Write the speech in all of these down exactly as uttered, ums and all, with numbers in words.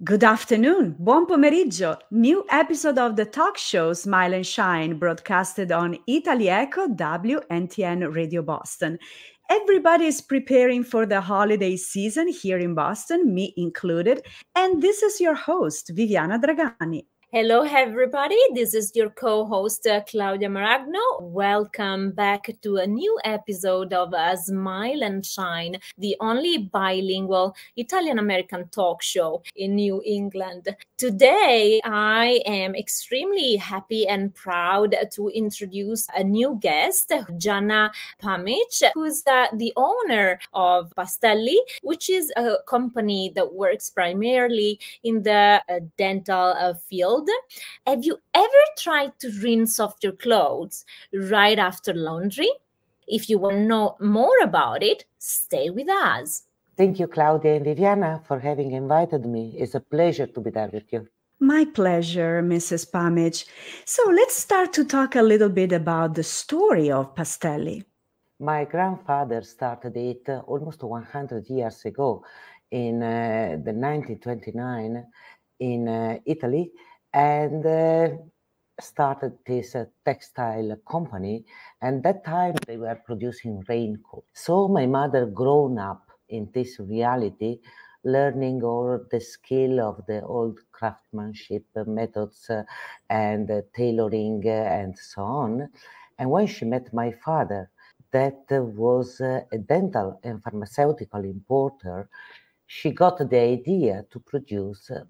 Good afternoon, buon pomeriggio. New episode of the talk show Smile and Shine, broadcasted on Italy Echo W N T N Radio Boston. Everybody is preparing for the holiday season here in Boston, me included, and this is your host, Viviana Dragani. Hello, everybody. This is your co host, uh, Claudia Maragno. Welcome back to a new episode of uh, Smile and Shine, the only bilingual Italian American talk show in New England. Today, I am extremely happy and proud to introduce a new guest, Jana Pamic, who's uh, the owner of Pastelli, which is a company that works primarily in the uh, dental uh, field. Have you ever tried to rinse off your clothes right after laundry? If you want to know more about it, stay with us. Thank you, Claudia and Viviana, for having invited me. It's a pleasure to be there with you. My pleasure, Missus Pamic. So let's start to talk a little bit about the story of Pastelli. My grandfather started it uh, almost one hundred years ago in uh, the nineteen twenty-nine in uh, Italy and uh, started this uh, textile company. And that time they were producing raincoat. So my mother grown up in this reality, learning all the skill of the old craftsmanship methods uh, and uh, tailoring uh, and so on. And when she met my father, that was uh, a dental and pharmaceutical importer, she got the idea to produce uh,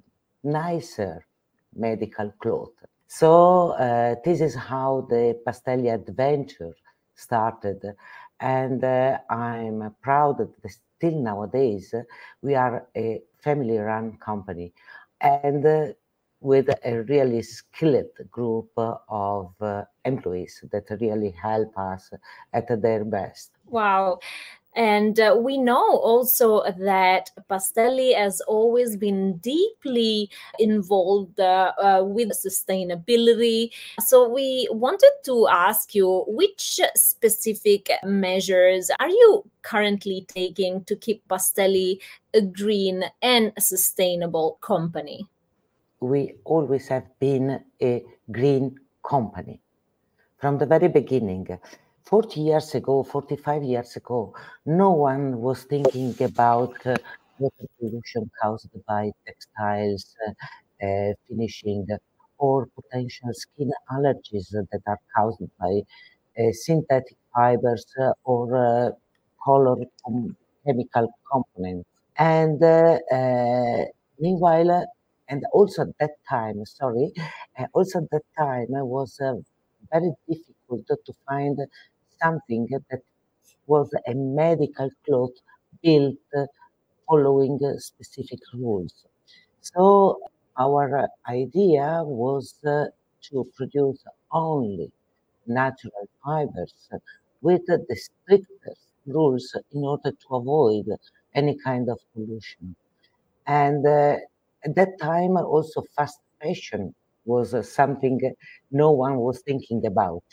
nicer medical clothes. So uh, this is how the Pastelli adventure started. And uh, I'm proud that still nowadays uh, we are a family-run company. And uh, with a really skilled group of uh, employees that really help us at their best. Wow. And uh, we know also that Pastelli has always been deeply involved uh, uh, with sustainability. So we wanted to ask you, which specific measures are you currently taking to keep Pastelli a green and sustainable company? We always have been a green company from the very beginning. forty years ago, forty-five years ago, no one was thinking about uh, water pollution caused by textiles, uh, uh, finishing, or potential skin allergies that are caused by uh, synthetic fibers uh, or uh, color com- chemical components. And uh, uh, meanwhile, uh, and also at that time, sorry, uh, also at that time uh, was uh, very difficult to find something that was a medical cloth built uh, following uh, specific rules. So our uh, idea was uh, to produce only natural fibers with uh, the strictest rules in order to avoid any kind of pollution. And uh, at that time, also fast fashion was uh, something no one was thinking about.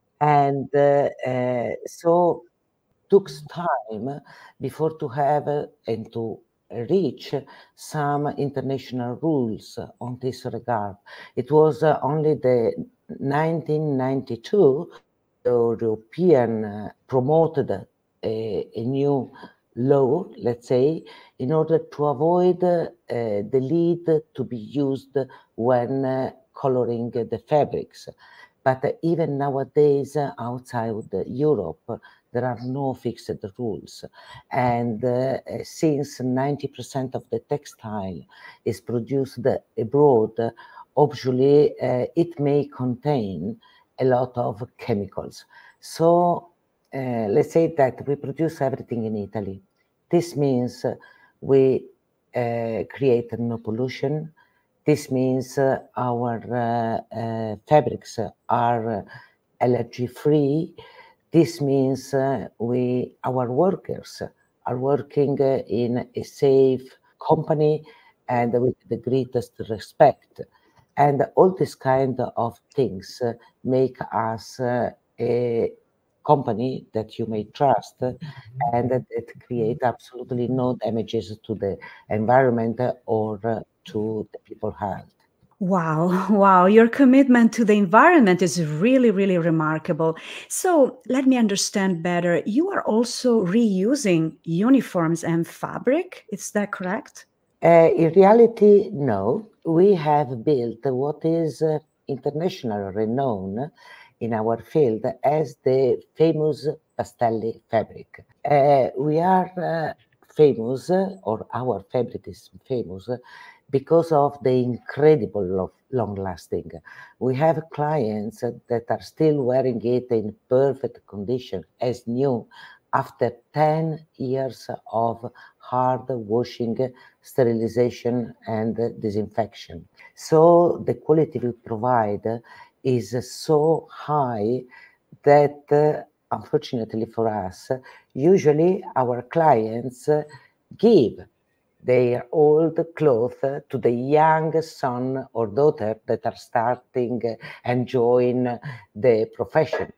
And uh, uh, so took time before to have uh, and to reach some international rules on this regard. It was uh, only the nineteen ninety-two the European uh, promoted a, a new law, let's say, in order to avoid uh, the lead to be used when uh, coloring the fabrics. But uh, even nowadays, uh, outside Europe, uh, there are no fixed rules. And uh, since ninety percent of the textile is produced abroad, obviously uh, it may contain a lot of chemicals. So uh, let's say that we produce everything in Italy. This means uh, we uh, create no pollution. This means uh, our uh, uh, fabrics are allergy free. This means uh, we our workers are working uh, in a safe company and with the greatest respect. And all these kind of things uh, make us uh, a company that you may trust uh, and that it create absolutely no damages to the environment or uh, to the people's health. Wow, wow, your commitment to the environment is really, really remarkable. So let me understand better. You are also reusing uniforms and fabric, is that correct? Uh, in reality, no. We have built what is uh, international renown in our field as the famous Pastelli fabric. Uh, we are uh, famous, uh, or our fabric is famous, uh, because of the incredible lo- long lasting. We have clients uh, that are still wearing it in perfect condition as new after ten years of hard washing, sterilization, and disinfection. So the quality we provide is so high that, uh, unfortunately for us, usually our clients uh, give their old clothes to the young son or daughter that are starting uh, and join the profession.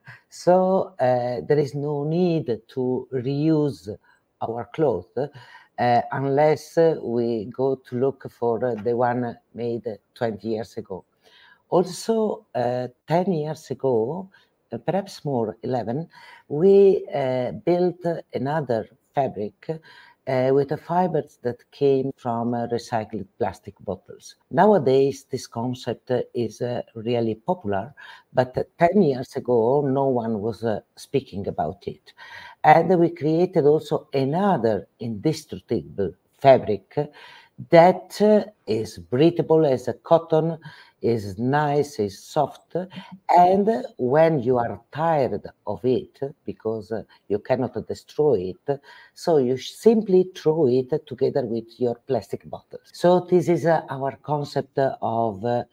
So uh, there is no need to reuse our clothes uh, unless uh, we go to look for uh, the one made twenty years ago. Also, uh, ten years ago, uh, perhaps more, eleven, we uh, built another fabric uh, with the fibers that came from uh, recycled plastic bottles. Nowadays, this concept uh, is uh, really popular, but uh, ten years ago, no one was uh, speaking about it. And we created also another indestructible fabric that uh, is breathable as a cotton, is nice, is soft, and when you are tired of it, because uh, you cannot destroy it, so you simply throw it together with your plastic bottles. So this is uh, our concept of uh,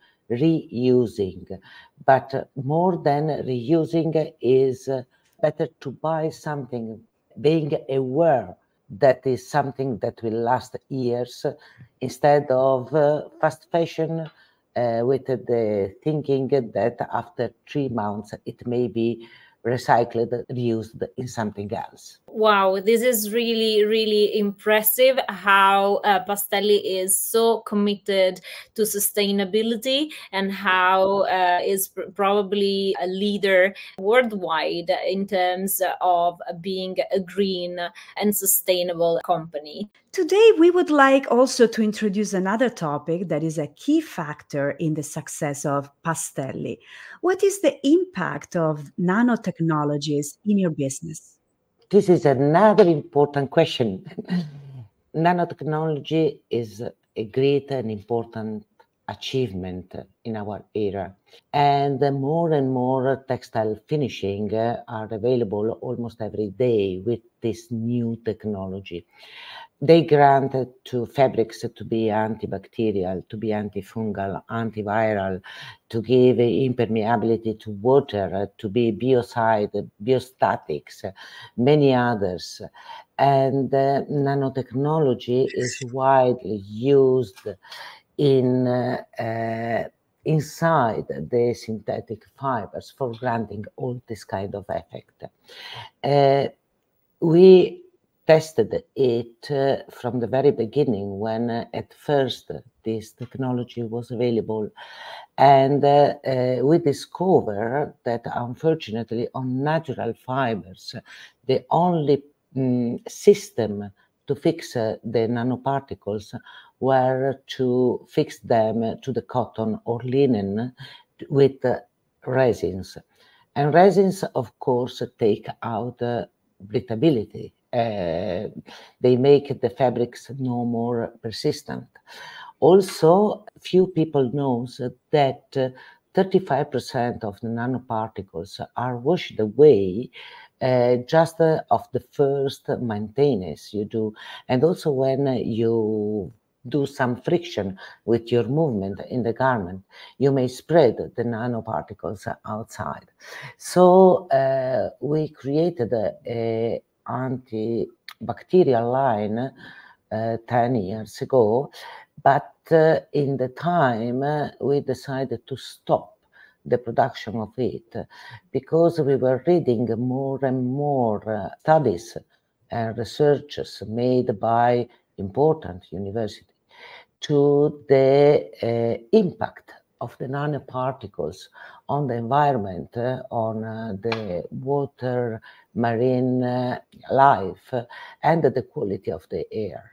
reusing, but more than reusing is uh, better to buy something, being aware that is something that will last years instead of uh, fast fashion uh, with the thinking that after three months it may be recycled, reused in something else. Wow, this is really, really impressive how uh, Pastelli is so committed to sustainability and how uh, is pr- probably a leader worldwide in terms of being a green and sustainable company. Today, we would like also to introduce another topic that is a key factor in the success of Pastelli. What is the impact of nanotechnologies in your business? This is another important question. Nanotechnology is a great and important achievement in our era. And more and more textile finishing uh, are available almost every day with this new technology. They grant to fabrics to be antibacterial, to be antifungal, antiviral, to give impermeability to water, to be biocide, biostatics, many others. And uh, nanotechnology is widely used in uh, uh, inside the synthetic fibers for granting all this kind of effect. Uh, we tested it uh, from the very beginning when uh, at first this technology was available, and uh, uh, we discovered that unfortunately on natural fibers the only um, system to fix uh, the nanoparticles were to fix them to the cotton or linen with uh, resins. And resins, of course, take out uh, breathability. Uh, they make the fabrics no more persistent. Also, few people knows that uh, thirty-five percent of the nanoparticles are washed away uh, just uh, of the first maintenance you do, and also when you do some friction with your movement in the garment, you may spread the nanoparticles outside. So uh, we created a, a antibacterial line uh, ten years ago, but uh, in the time uh, we decided to stop the production of it because we were reading more and more uh, studies and researches made by important universities to the uh, impact of the nanoparticles on the environment, uh, on uh, the water, marine uh, life, uh, and the quality of the air.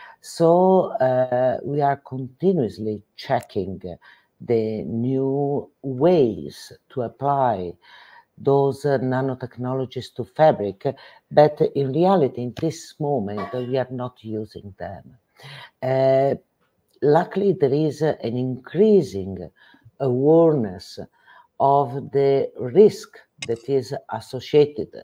So uh, we are continuously checking the new ways to apply those uh, nanotechnologies to fabric, but in reality, in this moment, we are not using them. Uh, luckily, there is uh, an increasing awareness of the risk that is associated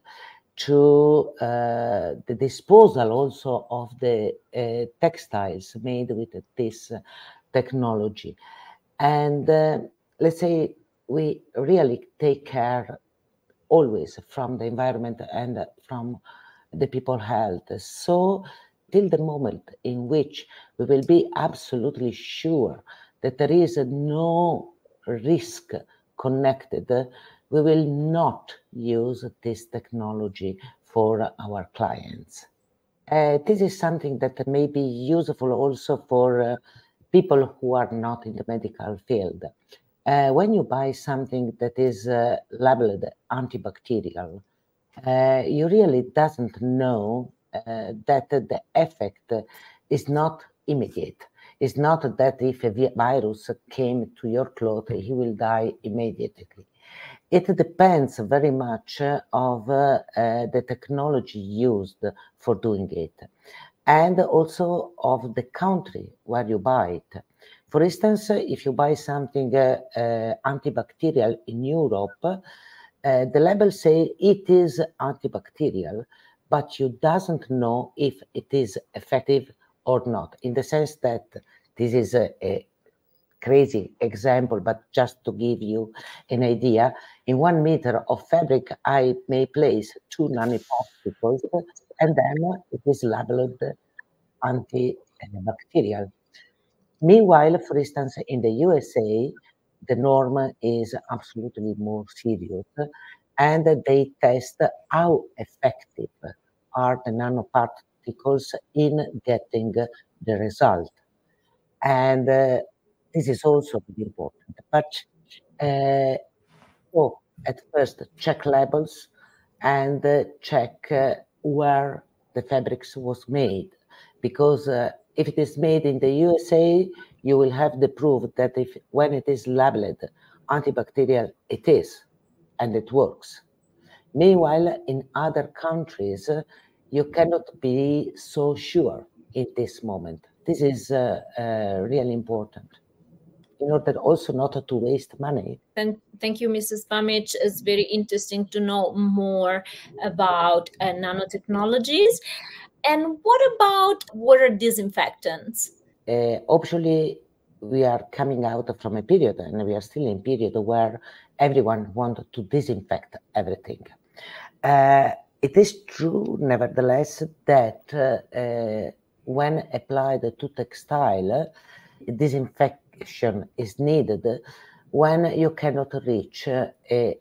to uh, the disposal also of the uh, textiles made with this uh, technology. And uh, let's say we really take care always from the environment and from the people health. So till the moment in which we will be absolutely sure that there is no risk connected, we will not use this technology for our clients. Uh, this is something that may be useful also for uh, people who are not in the medical field. Uh, when you buy something that is uh, labeled antibacterial, uh, you really doesn't know uh, that the effect is not immediate. It's not that if a virus came to your cloth, he will die immediately. It depends very much of uh, uh, the technology used for doing it, and also of the country where you buy it. For instance, if you buy something uh, uh, antibacterial in Europe, uh, the label says it is antibacterial, but you doesn't know if it is effective or not, in the sense that this is a, a crazy example, but just to give you an idea, in one meter of fabric, I may place two nanoparticles, and then it is labeled antibacterial. Meanwhile, for instance, in the U S A, the norm is absolutely more serious, and they test how effective are the nanoparticles in getting the result. And uh, this is also very important. But uh, so at first, check labels and uh, check uh, where the fabrics was made, because uh, if it is made in the U S A, you will have the proof that if when it is labeled antibacterial, it is, and it works. Meanwhile, in other countries, uh, you cannot be so sure in this moment. This is uh, uh, really important in order also not to waste money. And thank you, Missus Bamic. It's very interesting to know more about uh, nanotechnologies. And what about water disinfectants? Uh, obviously, we are coming out from a period, and we are still in a period where everyone wants to disinfect everything. Uh, it is true, nevertheless, that uh, uh, when applied to textile, disinfection is needed when you cannot reach a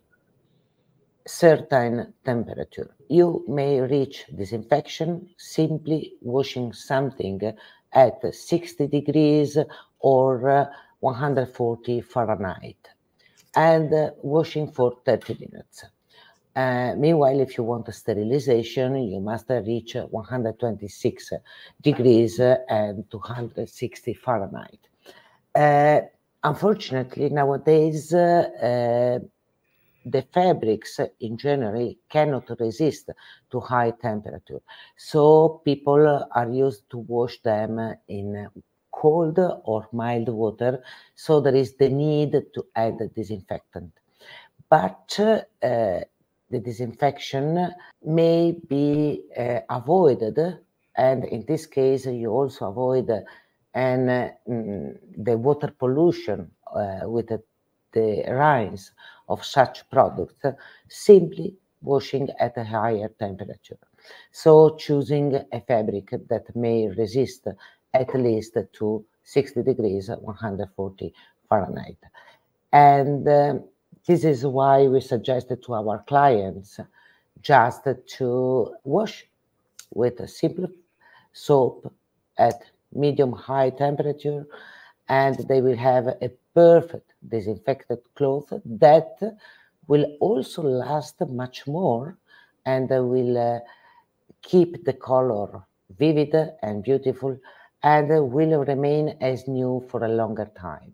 certain temperature. You may reach disinfection simply washing something at sixty degrees or one hundred forty Fahrenheit and washing for thirty minutes. Uh, meanwhile, if you want a sterilization, you must reach one hundred twenty-six degrees and two hundred sixty Fahrenheit. Uh, unfortunately, nowadays, uh, the fabrics in general cannot resist to high temperature. So people are used to wash them in cold or mild water. So there is the need to add disinfectant. But uh, the disinfection may be uh, avoided, and in this case, you also avoid uh, and uh, the water pollution uh, with the, the rise of such products, uh, simply washing at a higher temperature. So choosing a fabric that may resist at least to sixty degrees, one hundred forty Fahrenheit. And uh, this is why we suggested to our clients just to wash with a simple soap at medium high temperature, and they will have a perfect disinfected cloth that will also last much more and will uh, keep the color vivid and beautiful and will remain as new for a longer time.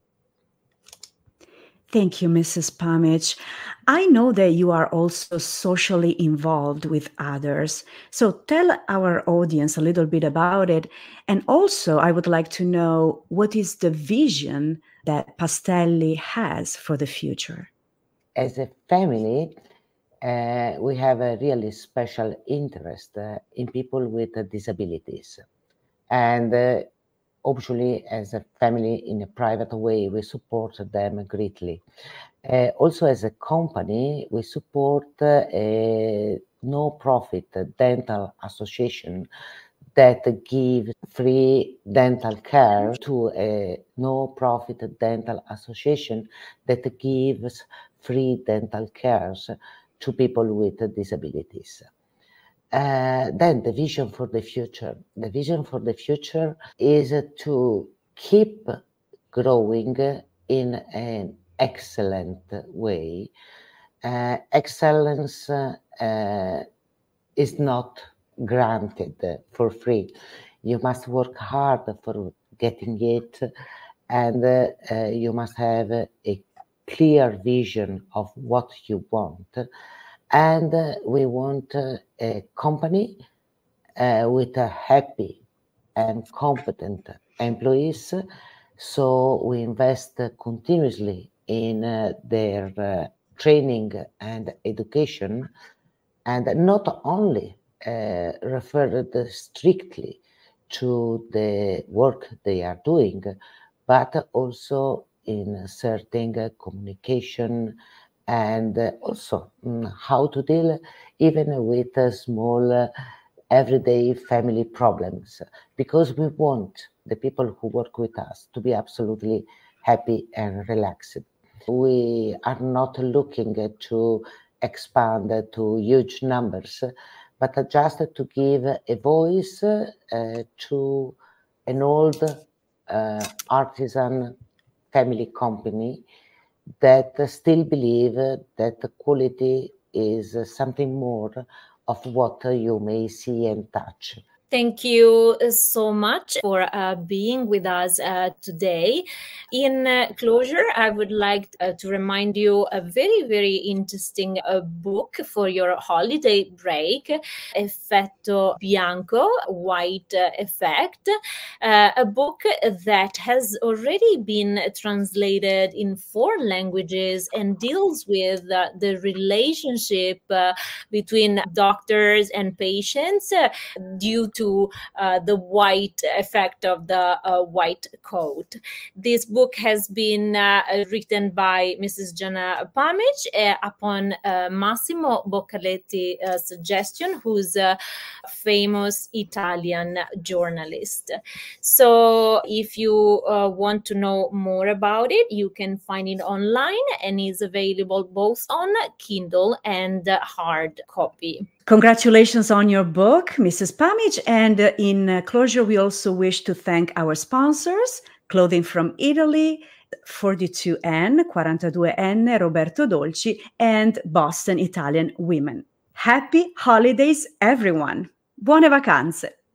Thank you, Missus Pamic. I know that you are also socially involved with others. So tell our audience a little bit about it. And also, I would like to know what is the vision that Pastelli has for the future? As a family, uh, we have a really special interest uh, in people with uh, disabilities. And uh, obviously, as a family, in a private way, we support them greatly. Uh, also, as a company, we support uh, a no-profit dental association that gives free dental care to a no-profit dental association that gives free dental cares to people with disabilities. Uh, then the vision for the future. The vision for the future is to keep growing in an excellent way. Uh, excellence uh, is not granted for free. You must work hard for getting it, and uh, uh, you must have a clear vision of what you want. And uh, we want uh, a company uh, with a happy and competent employees. So we invest uh, continuously in uh, their uh, training and education, and not only uh, referred strictly to the work they are doing, but also in certain communication and also um, how to deal even with uh, small uh, everyday family problems, because we want the people who work with us to be absolutely happy and relaxed. We are not looking to expand to huge numbers, but just to give a voice uh, to an old uh, artisan family company that still believe that quality is something more of what you may see and touch. Thank you so much for uh, being with us uh, today. In uh, closure, I would like uh, to remind you a very, very interesting uh, book for your holiday break, Effetto Bianco, White uh, Effect, uh, a book that has already been translated in four languages and deals with uh, the relationship uh, between doctors and patients uh, due to uh, the white effect of the uh, white coat. This book has been uh, written by Missus Gianna Pamic uh, upon uh, Massimo Boccaletti uh, suggestion, who's a famous Italian journalist. So if you uh, want to know more about it, you can find it online and is available both on Kindle and uh, hard copy. Congratulations on your book, Missus Pamic. And uh, in uh, closure, we also wish to thank our sponsors, Clothing from Italy, forty-two N, forty-two N, Roberto Dolci, and Boston Italian Women. Happy holidays, everyone. Buone vacanze.